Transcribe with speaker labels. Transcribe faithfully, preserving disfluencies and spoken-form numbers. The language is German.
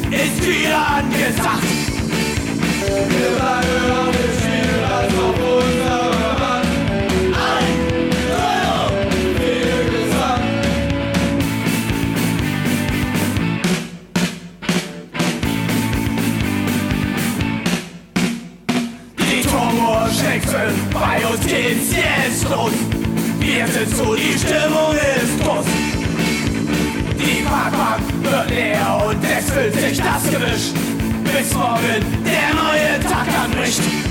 Speaker 1: ist wieder angesagt. Wir bleiben auf dem Spiel, als auf unserer Wand. Ein Neuer, viel Gesang. Die Turbo-Schächsen, bei uns geht's jetzt los. Wir sind so, die Stimmung ist groß. Die Parkbank wird leer und es füllt sich das Gemisch. Bis morgen der neue Tag anbricht.